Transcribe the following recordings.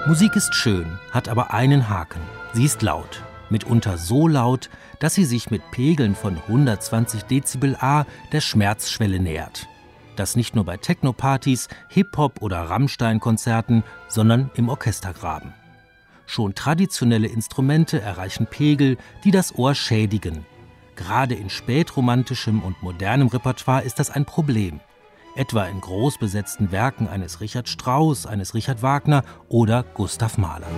Musik ist schön, hat aber einen Haken. Sie ist laut. Mitunter so laut, dass sie sich mit Pegeln von 120 Dezibel A der Schmerzschwelle nähert. Das nicht nur bei Techno-Partys, Hip-Hop- oder Rammstein-Konzerten, sondern im Orchestergraben. Schon traditionelle Instrumente erreichen Pegel, die das Ohr schädigen. Gerade in spätromantischem und modernem Repertoire ist das ein Problem. Etwa in großbesetzten Werken eines Richard Strauss, eines Richard Wagner oder Gustav Mahler.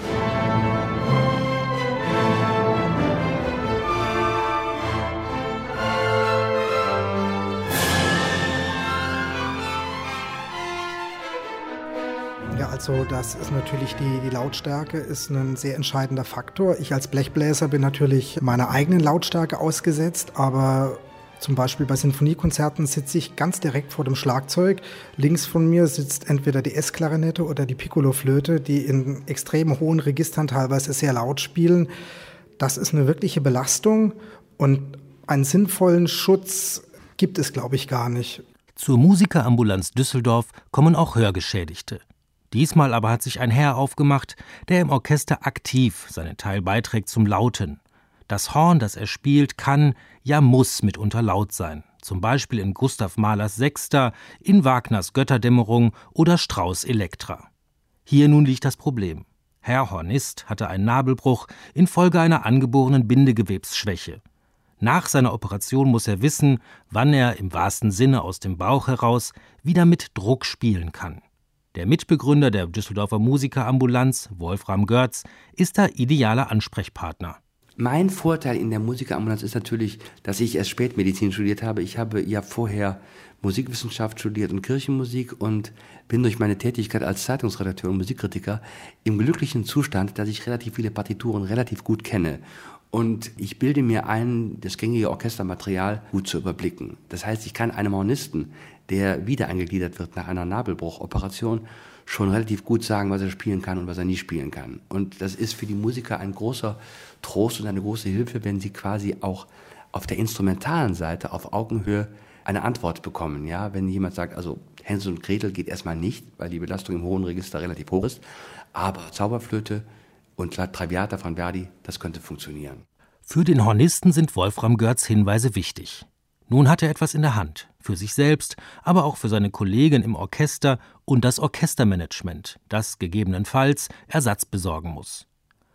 Ja, also das ist natürlich die Lautstärke ist ein sehr entscheidender Faktor. Ich als Blechbläser bin natürlich meiner eigenen Lautstärke ausgesetzt, aber zum Beispiel bei Sinfoniekonzerten sitze ich ganz direkt vor dem Schlagzeug. Links von mir sitzt entweder die S-Klarinette oder die Piccoloflöte, die in extrem hohen Registern teilweise sehr laut spielen. Das ist eine wirkliche Belastung und einen sinnvollen Schutz gibt es, glaube ich, gar nicht. Zur Musikerambulanz Düsseldorf kommen auch Hörgeschädigte. Diesmal aber hat sich ein Herr aufgemacht, der im Orchester aktiv seinen Teil beiträgt zum Lauten. Das Horn, das er spielt, kann, ja muss mitunter laut sein. Zum Beispiel in Gustav Mahlers Sechster, in Wagners Götterdämmerung oder Strauss Elektra. Hier nun liegt das Problem. Herr Hornist hatte einen Nabelbruch infolge einer angeborenen Bindegewebsschwäche. Nach seiner Operation muss er wissen, wann er im wahrsten Sinne aus dem Bauch heraus wieder mit Druck spielen kann. Der Mitbegründer der Düsseldorfer Musikerambulanz, Wolfram Görz, ist da idealer Ansprechpartner. Mein Vorteil in der Musikerambulanz ist natürlich, dass ich erst Spätmedizin studiert habe. Ich habe ja vorher Musikwissenschaft studiert und Kirchenmusik und bin durch meine Tätigkeit als Zeitungsredakteur und Musikkritiker im glücklichen Zustand, dass ich relativ viele Partituren relativ gut kenne. Und ich bilde mir ein, das gängige Orchestermaterial gut zu überblicken. Das heißt, ich kann einem Hornisten, der wieder eingegliedert wird nach einer Nabelbruchoperation, schon relativ gut sagen, was er spielen kann und was er nie spielen kann. Und das ist für die Musiker ein großer Trost und eine große Hilfe, wenn sie quasi auch auf der instrumentalen Seite auf Augenhöhe eine Antwort bekommen. Ja, wenn jemand sagt, also Hänsel und Gretel geht erstmal nicht, weil die Belastung im hohen Register relativ hoch ist, aber Zauberflöte und La Traviata von Verdi, das könnte funktionieren. Für den Hornisten sind Wolfram Görz Hinweise wichtig. Nun hat er etwas in der Hand, für sich selbst, aber auch für seine Kollegen im Orchester und das Orchestermanagement, das gegebenenfalls Ersatz besorgen muss.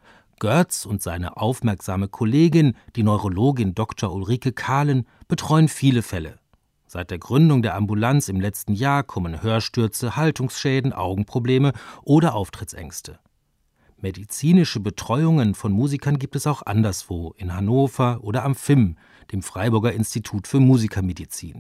Görz und seine aufmerksame Kollegin, die Neurologin Dr. Ulrike Kahlen, betreuen viele Fälle. Seit der Gründung der Ambulanz im letzten Jahr kommen Hörstürze, Haltungsschäden, Augenprobleme oder Auftrittsängste. Medizinische Betreuungen von Musikern gibt es auch anderswo, in Hannover oder am FIM, dem Freiburger Institut für Musikermedizin.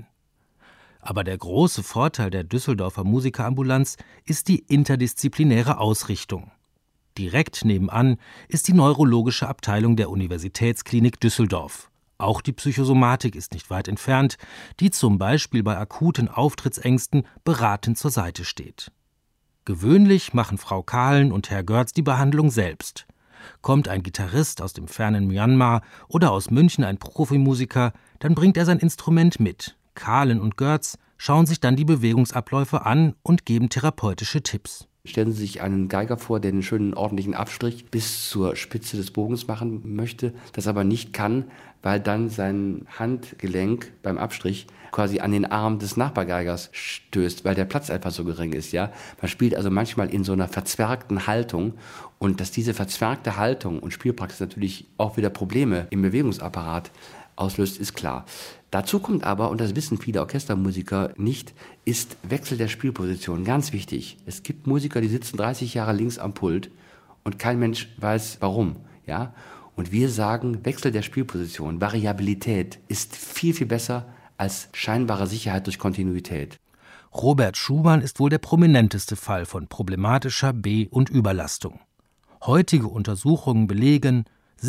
Aber der große Vorteil der Düsseldorfer Musikerambulanz ist die interdisziplinäre Ausrichtung. Direkt nebenan ist die neurologische Abteilung der Universitätsklinik Düsseldorf. Auch die Psychosomatik ist nicht weit entfernt, die zum Beispiel bei akuten Auftrittsängsten beratend zur Seite steht. Gewöhnlich machen Frau Kahlen und Herr Görz die Behandlung selbst. Kommt ein Gitarrist aus dem fernen Myanmar oder aus München ein Profimusiker, dann bringt er sein Instrument mit. Kahlen und Görz schauen sich dann die Bewegungsabläufe an und geben therapeutische Tipps. Stellen Sie sich einen Geiger vor, der einen schönen ordentlichen Abstrich bis zur Spitze des Bogens machen möchte, das aber nicht kann, weil dann sein Handgelenk beim Abstrich quasi an den Arm des Nachbargeigers stößt, weil der Platz einfach so gering ist. Ja? Man spielt also manchmal in so einer verzwergten Haltung und dass diese verzwergte Haltung und Spielpraxis natürlich auch wieder Probleme im Bewegungsapparat auslöst, ist klar. Dazu kommt aber, und das wissen viele Orchestermusiker nicht, ist Wechsel der Spielposition ganz wichtig. Es gibt Musiker, die sitzen 30 Jahre links am Pult und kein Mensch weiß warum. Ja? Und wir sagen, Wechsel der Spielposition, Variabilität ist viel, viel besser als scheinbare Sicherheit durch Kontinuität. Robert Schumann ist wohl der prominenteste Fall von problematischer Be- und Überlastung. Heutige Untersuchungen belegen,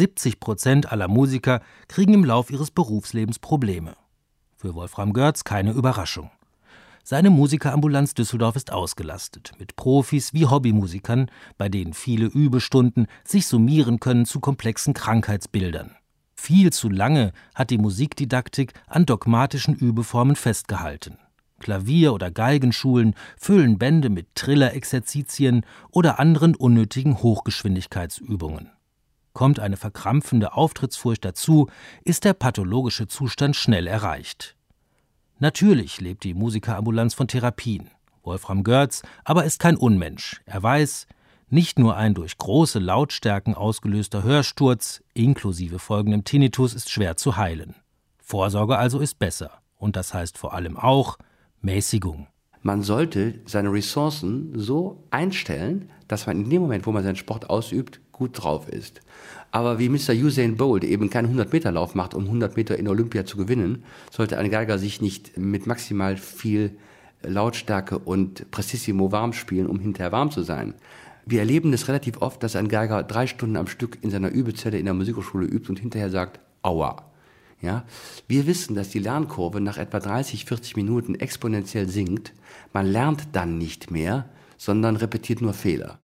70% aller Musiker kriegen im Lauf ihres Berufslebens Probleme. Für Wolfram Görz keine Überraschung. Seine Musikerambulanz Düsseldorf ist ausgelastet, mit Profis wie Hobbymusikern, bei denen viele Übestunden sich summieren können zu komplexen Krankheitsbildern. Viel zu lange hat die Musikdidaktik an dogmatischen Übeformen festgehalten. Klavier- oder Geigenschulen füllen Bände mit Triller-Exerzitien oder anderen unnötigen Hochgeschwindigkeitsübungen. Kommt eine verkrampfende Auftrittsfurcht dazu, ist der pathologische Zustand schnell erreicht. Natürlich lebt die Musikerambulanz von Therapien. Wolfram Goertz aber ist kein Unmensch. Er weiß, nicht nur ein durch große Lautstärken ausgelöster Hörsturz, inklusive folgendem Tinnitus, ist schwer zu heilen. Vorsorge also ist besser. Und das heißt vor allem auch Mäßigung. Man sollte seine Ressourcen so einstellen, dass man in dem Moment, wo man seinen Sport ausübt, gut drauf ist. Aber wie Mr. Usain Bolt eben keinen 100-Meter-Lauf macht, um 100 Meter in Olympia zu gewinnen, sollte ein Geiger sich nicht mit maximal viel Lautstärke und Prestissimo warm spielen, um hinterher warm zu sein. Wir erleben es relativ oft, dass ein Geiger 3 Stunden am Stück in seiner Übezelle in der Musikhochschule übt und hinterher sagt, aua. Ja? Wir wissen, dass die Lernkurve nach etwa 30, 40 Minuten exponentiell sinkt. Man lernt dann nicht mehr, sondern repetiert nur Fehler.